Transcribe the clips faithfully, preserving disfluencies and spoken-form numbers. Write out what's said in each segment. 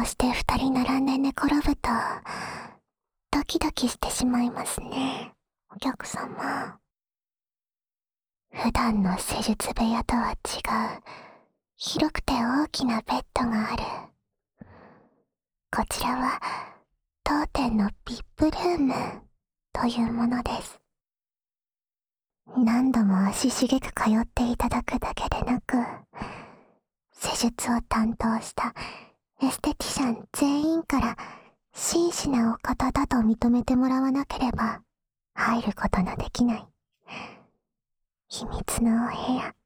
うして二人並んで寝転ぶと、ドキドキしてしまいますね、お客様。普段の施術部屋とは違う、広くて大きなベッドがある。こちらは、当店の ブイアイピー ルームというものです。何度も足しげく通っていただくだけでなく、施術を担当したエステティシャン全員から真摯なお方だと認めてもらわなければ入ることのできない秘密のお部屋。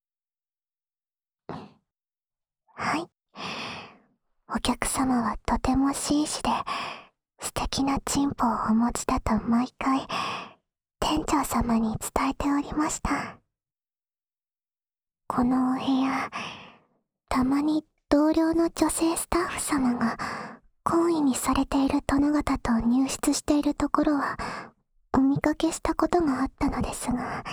はい。お客様はとても紳士で素敵なチンポをお持ちだと毎回店長様に伝えておりました。このお部屋、たまに同僚の女性スタッフ様が懇意にされている殿方と入室しているところはお見かけしたことがあったのですが、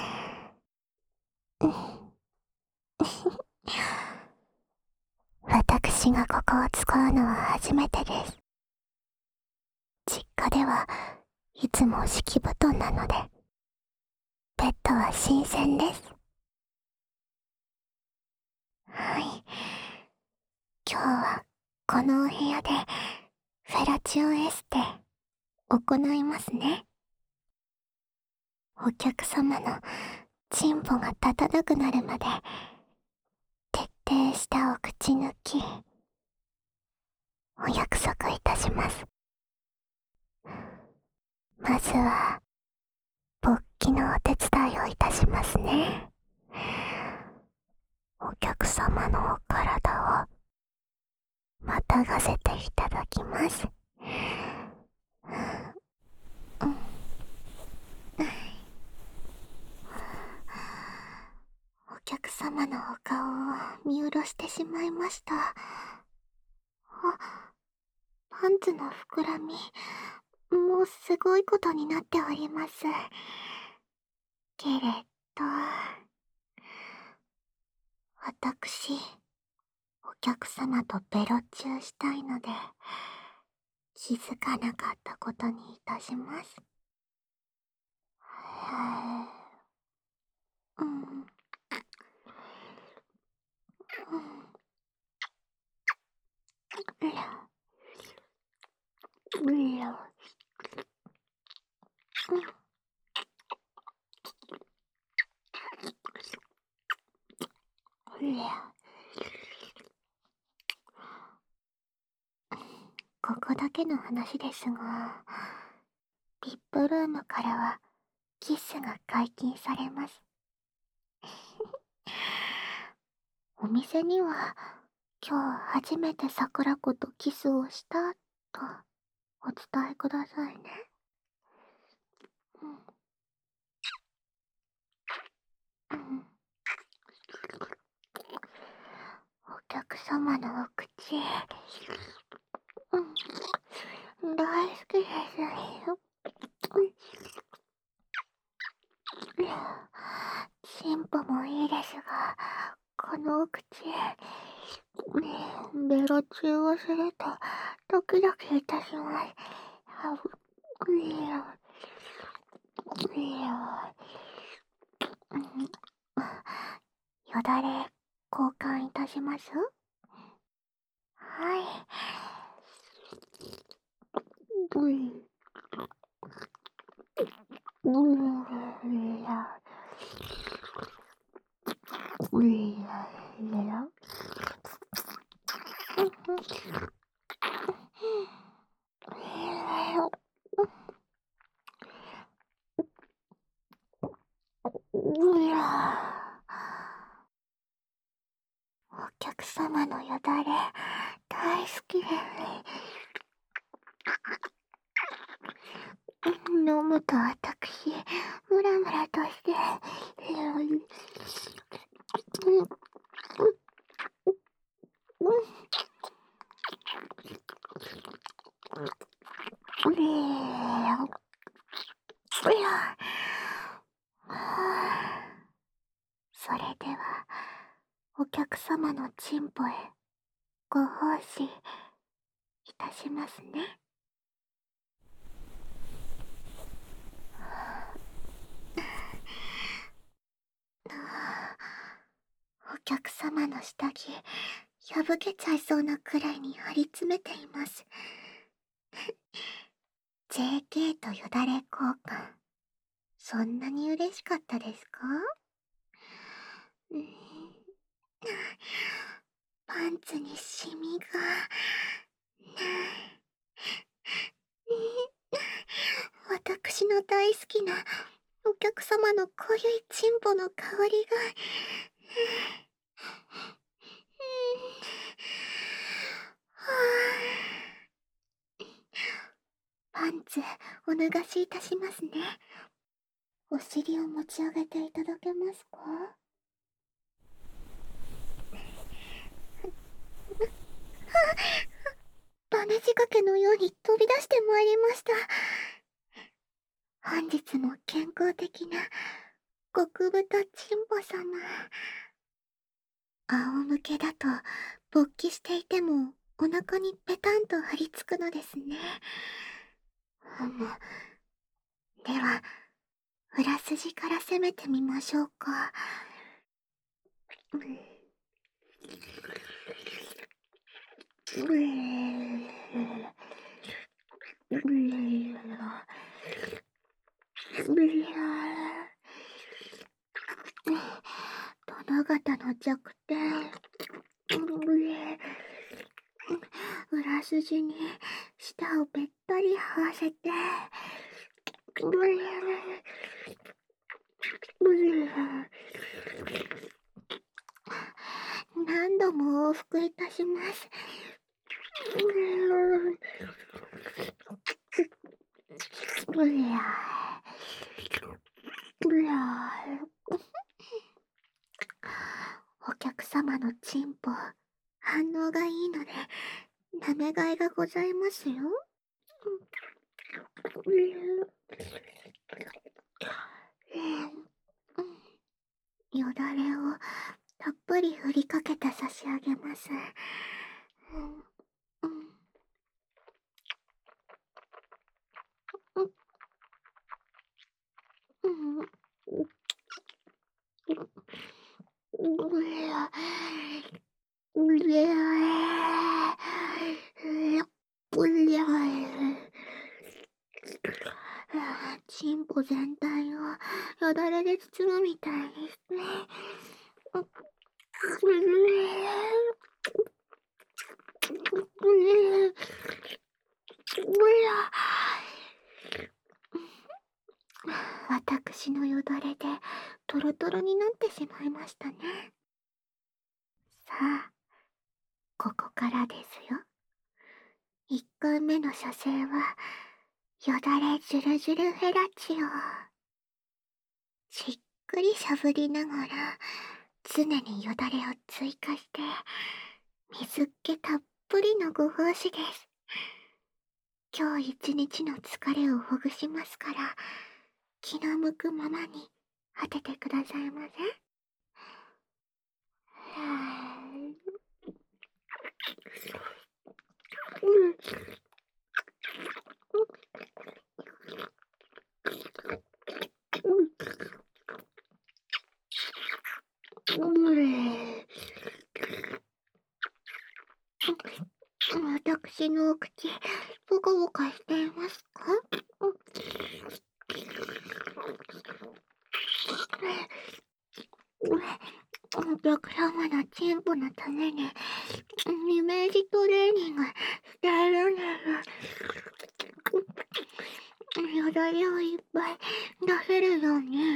私がここを使うのは初めてです。実家ではいつも敷布団なので、ベッドは新鮮です。はい。今日はこのお部屋でフェラチオエステ行いますね。お客様のチンポが立たなくなるまで徹底したお口抜きお約束いたします。まずは勃起のお手伝いをいたしますね。お客様のお体をまたがせていただきます。お客様のお顔を見下ろしてしまいました。あ、パンツの膨らみ、もうすごいことになっております。けれど、私、お客様とベロチューしたいので、気づかなかったことにいたします。うん。うん。うら。うら。うら。ここだけの話ですが、ブイアイピー ルームからはキスが解禁されます。お店には今日初めて桜子とキスをしたとお伝えくださいね。うん。うん。お客様のお口、うん、大好きですよ。チンポもいいですが、このお口、ベロチューをするとドキドキいたします。よだれ交換いたします？はい。うん。うん。うん。お客様のよだれ大好きです。飲むと私ムラムラとしてそれではお客様のチンポへご奉仕いたしますね。お客様の下着、破けちゃいそうなくらいに張り詰めています。ジェーケー とよだれ交換、そんなに嬉しかったですか？うん、パンツにシミが。私の大好きなお客様の濃ゆいチンポの香りが。パンツお脱がしいたしますね。お尻を持ち上げていただけますか？バネ仕掛けのように飛び出してまいりました。本日も健康的な極太チンポ様。仰向けだと勃起していてもお腹にペタンと張り付くのですね。うむ。では裏筋から攻めてみましょうか。う殿方の弱点。裏筋に舌をべったり這わせて。何度も往復いたします。お客様のチンポ、反応がいいので、舐めがいがございますよ。よだれをたっぷり振りかけて差し上げます。チンポ全体をよだれで包むみたいですね。私のよだれでトロトロになってしまいましたね。さあ、ここからですよ。いっかいめの射精はよだれジュルジュルフェラチオ。じっくりしゃぶりながら常によだれを追加して水っ気たっぷりのご奉仕です。今日一日の疲れをほぐしますから、気の向くままに当ててくださいませ。私のお口、ボコボコしていますか？お客様のチンポのためにイメージトレーニングしているんです。よだれをいっぱい出せるように。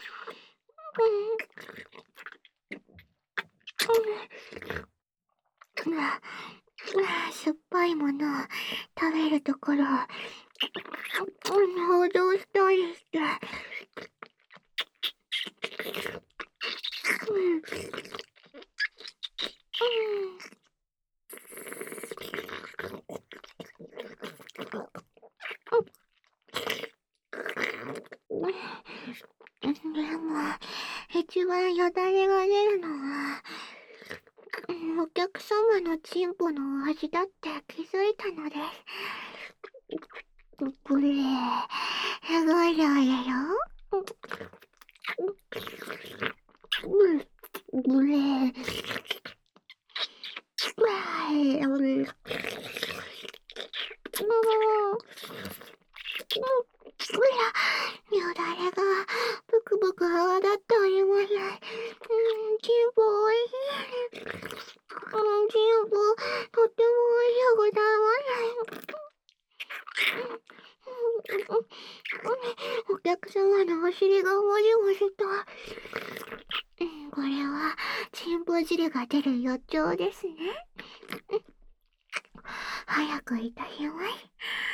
酸っぱいものを食べるところを想像したりして。でも一番よだれが出るのはお客様のチンポのお味だって気づいたのです。これ、すごい量だよ。これ、よだれがブクブク泡立っております。うん、チンポおいしい。うん、チンポとってもおいしゅうございます。お客様のお尻がもじもじと。うん、これはチンポ汁が出る予兆ですね。早くいたします。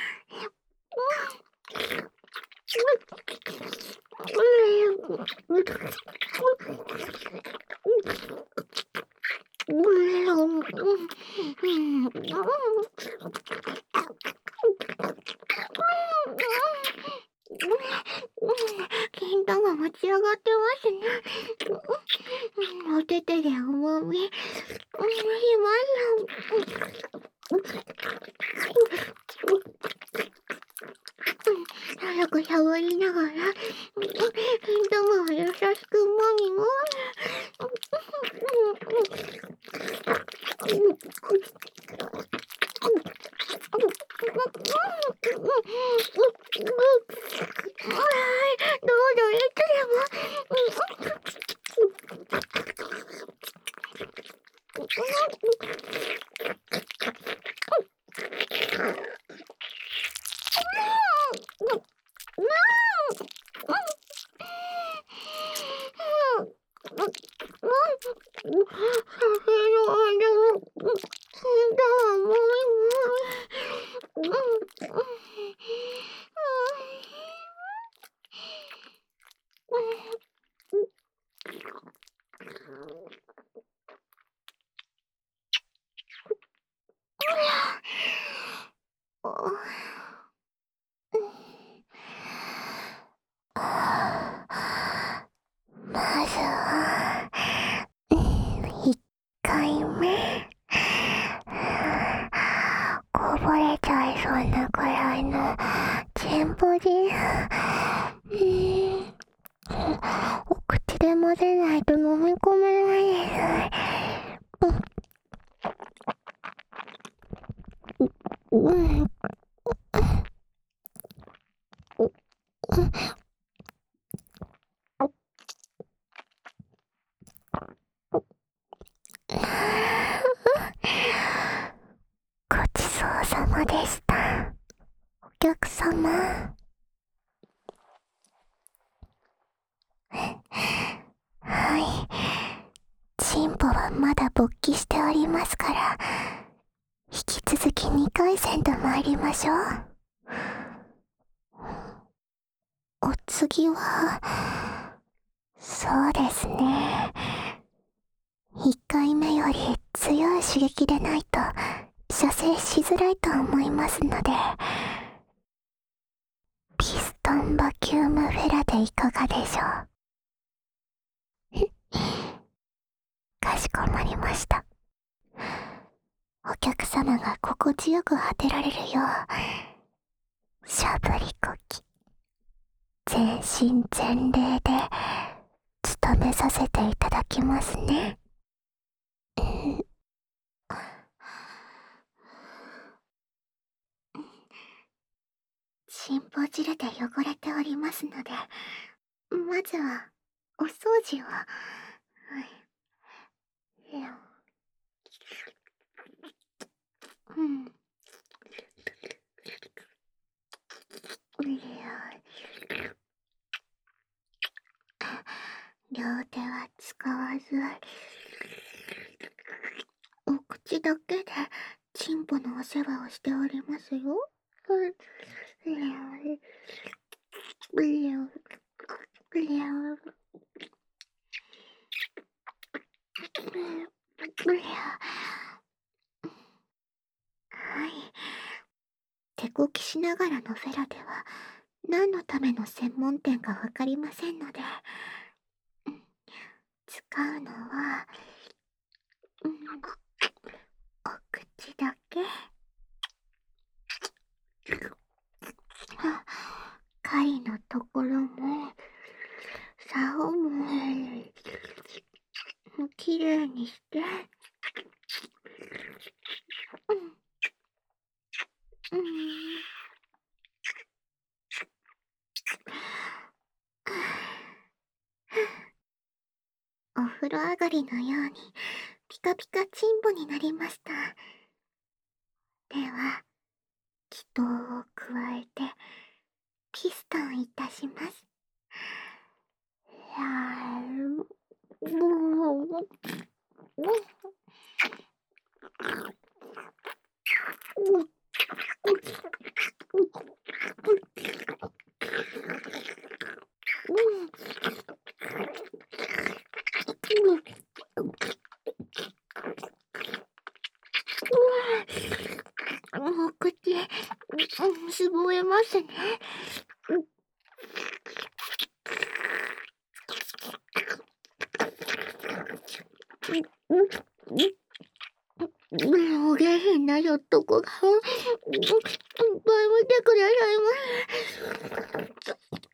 金玉持ち上がってますね。お手手で重み、します早くしゃぶりながら、金玉を優しくもみもどうぞいつでも。まずは、いっかいめ。こぼれちゃいそうなくらいのチンポ汁。お口で混ぜないと飲み込めないです。うん。ごちそうさまでした。お客様。はい。チンポはまだ勃起しておりますから、引き続きにかい戦と参りましょう。お次は、そうですね。いっかいめより強い刺激でないと射精しづらいと思いますので、ピストンバキュームフェラでいかがでしょう。かしこまりました。お客様が心地よく果てられるよう、しゃぶりこき、全身全霊で務めさせていただきますね。チンポ汁で汚れておりますので、まずはお掃除を。はい。うん。両手は使わず、お口だけでチンポのお世話をしておりますよ。はい。手こきしながらのフェラでは何のための専門店かわかりませんので、使うのは、うん、 竿もきれいにして。うん。うん。お風呂上がりのようにピカピカチンポになりました。では、祈祷を加えてピストンいたします。やーもうお口、すぼえますね。お下品なひょっとこが、いっぱい見てくださいませ。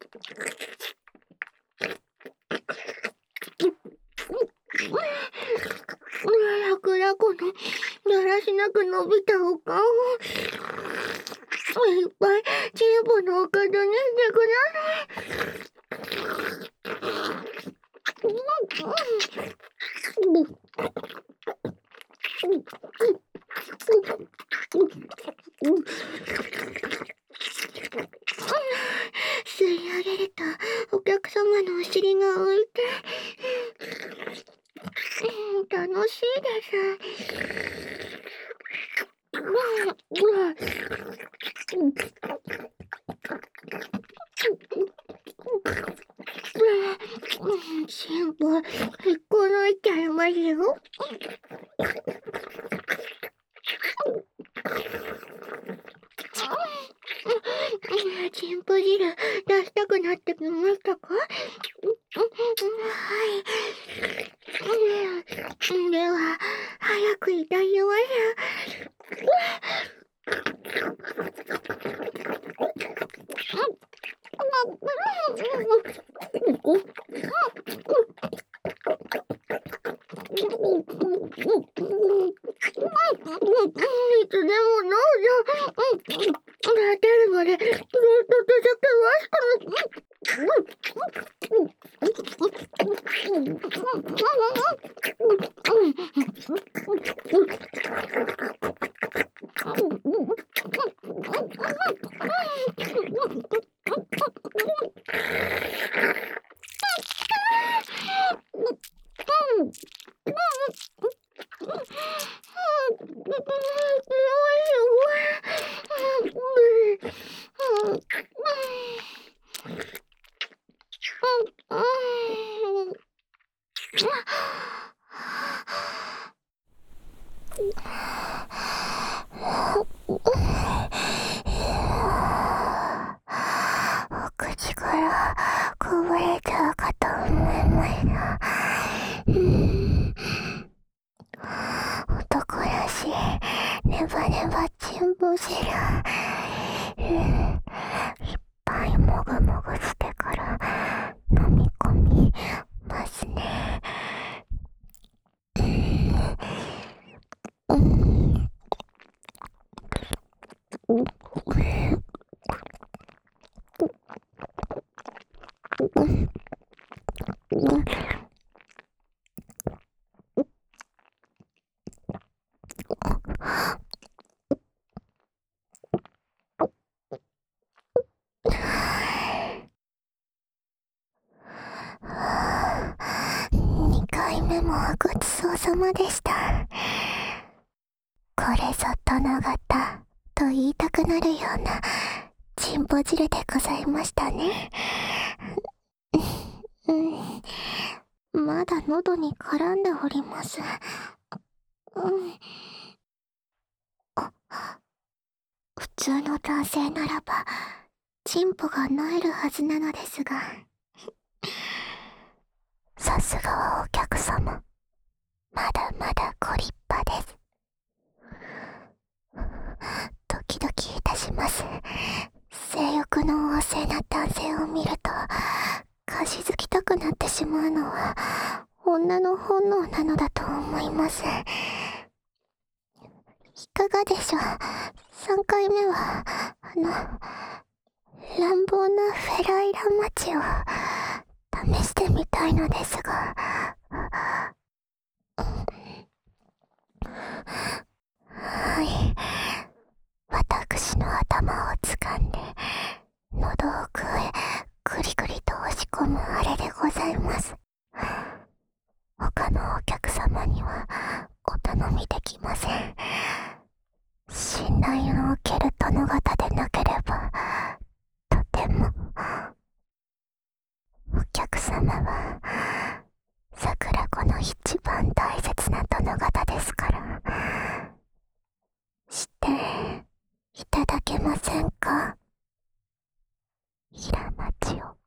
楽々のだらしなく伸びたお顔をいっぱいチンポのおかずにしてください。吸い上げるとお客様のお尻が浮いて楽しいです。チンポ引っこ抜いちゃいますよ。チンポ汁出したくなってきましたか？はい。では早くいたします。いつでもどうぞ。立てるまでずっと続けます。お口からこぼれちゃうかと思いました。男らしいネバネバチンポ汁、いっぱいもぐもぐしてから飲み込みますね。にかいめもごちそうさまでした。これぞ殿方と言いたくなるようなチンポ汁でございましたね。うん、まだ喉に絡んでおります。うん、あ、普通の男性ならばチンポが萎えるはずなのですが、さすがはお客様、まだまだご立派です。ドキドキいたします。性欲の旺盛な男性を見るとかじつきたくなっしまうのは女の本能なのだと思います。いかがでしょう。さんかいめはあの乱暴なフェライラマチを試してみたいのですが。はい、私の頭を掴んで喉奥へぐりぐりと押し込むあれでございます。他のお客様にはお頼みできません。信頼のおける殿方でなければとても。お客様は桜子の一番大切な殿方ですから、していただけませんか、平町を。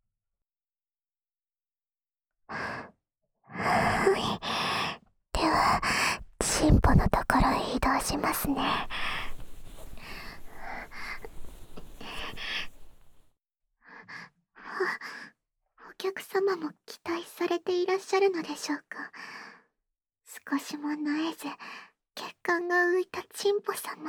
はい、ではチンポのところへ移動しますね。お客様も期待されていらっしゃるのでしょうか。少しもなえず血管が浮いたチンポ様。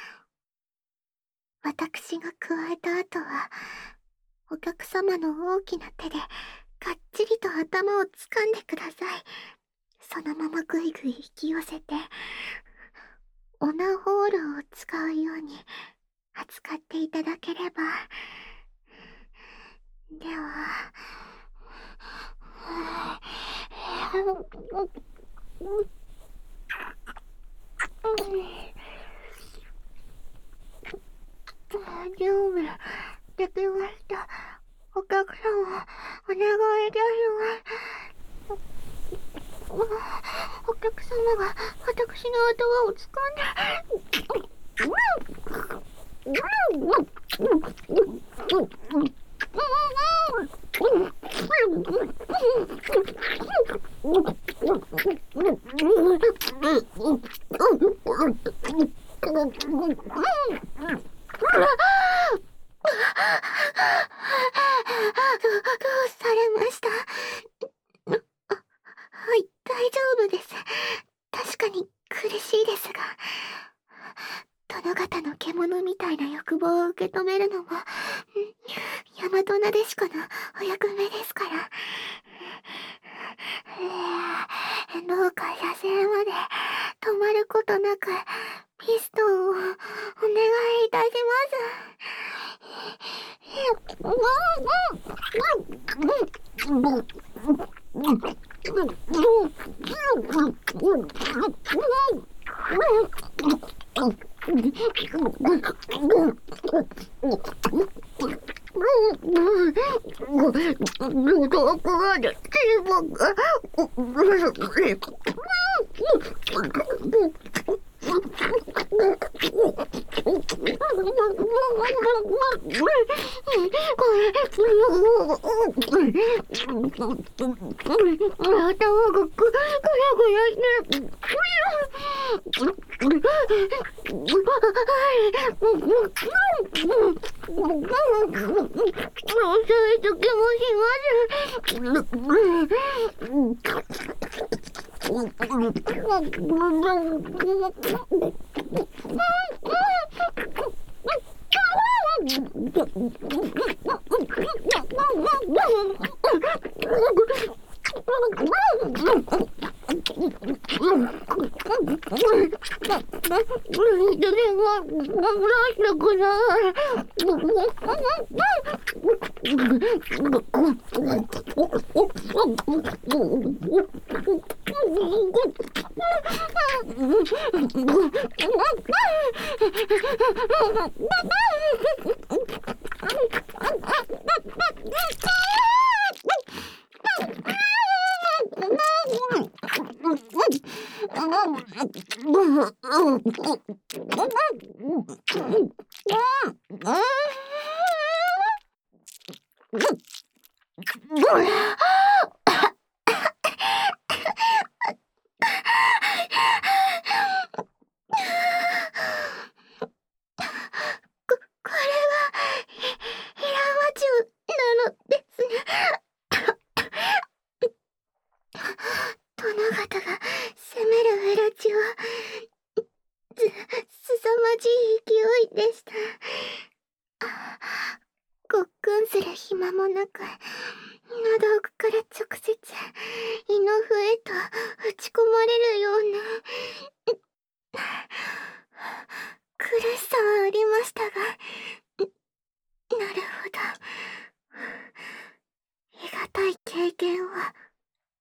私が加えた後はお客様の大きな手でがっちりと頭を掴んでください。そのままぐいぐい引き寄せてオナホールを使うように扱っていただければ。では大丈夫できました。お客様お願いいたします。お客様が私の頭を掴んでどうされました？はい、大丈夫です。確かに苦しいですが、殿方の獣みたいな欲望を受け止めるのも大和なでしこのお役目ですから。どうか射精まで止まることなくピストンをお願いいたし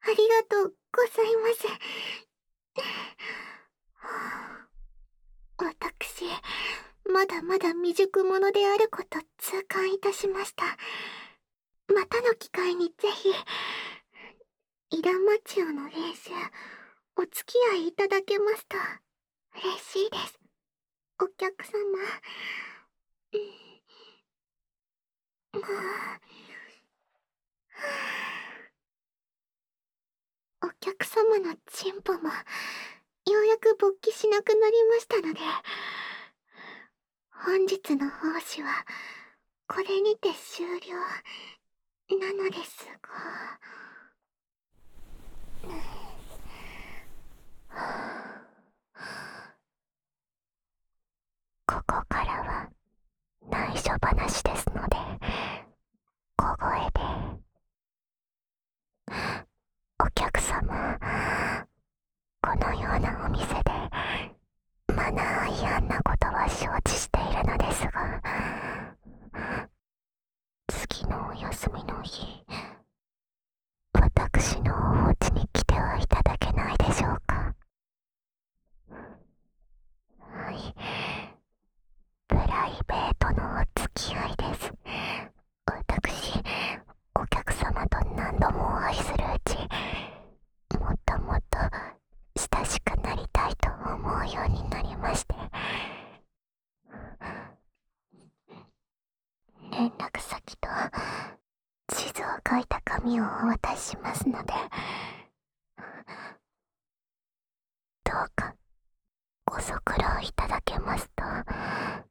りがとうございます。私、まだまだ未熟者であること痛感いたしました。またの機会にぜひ、イラマチオの練習、お付き合いいただけますと嬉しいです。お客様。もう、お客様のチンポも、ようやく勃起しなくなりましたので、本日の奉仕は、これにて終了、なのですが。ここからは内緒話ですので、小声で。お客様、このようなお店でマナー違反なことは承知しているのですが、次のお休みの日、私のお家に来てはいただけないでしょうか。はい、プライベートのお付き合いです。私、お客様と何度もお会いするうち、もっともっと親しくなりたいと思うようになりまして、連絡先と地図を書いた紙をお渡ししますので、どうかご足労いただけますと